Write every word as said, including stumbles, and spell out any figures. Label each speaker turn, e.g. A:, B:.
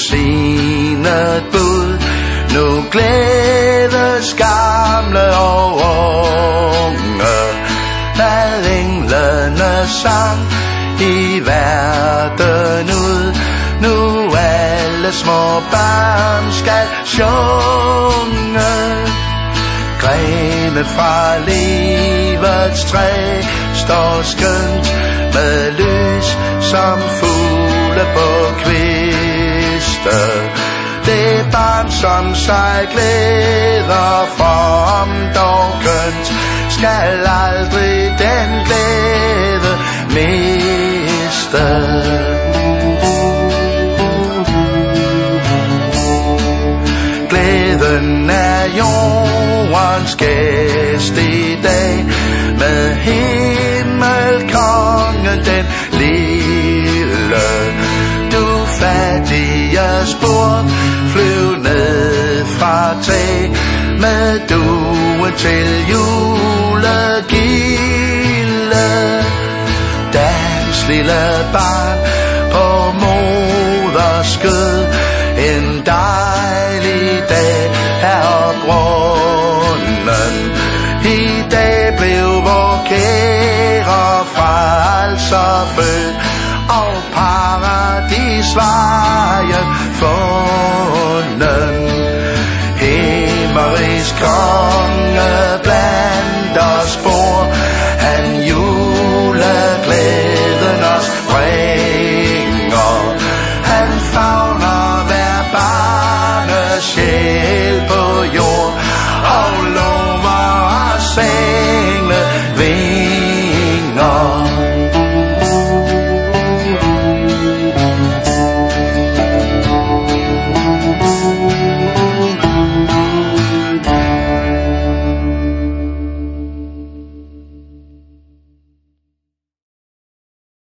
A: velsignet bud. Nu glædes gamle og unge, hvad englene sang i verden ud. Nu alle små børn skal synge. Grene fra livets træ står skønt med lys som fugle på kviste. Det barn som sig glæder for om dog kønt, skal aldrig den glæde miste. Glæden er jordens gæst i dag, med himmelkongen den lille. Du fattige spor, flyv ned fra tag, med duen til julegilde. Dans lille barn på moders skød, en dejlig dag er oprunden. I dag blev vor kære frelser født, og paradis var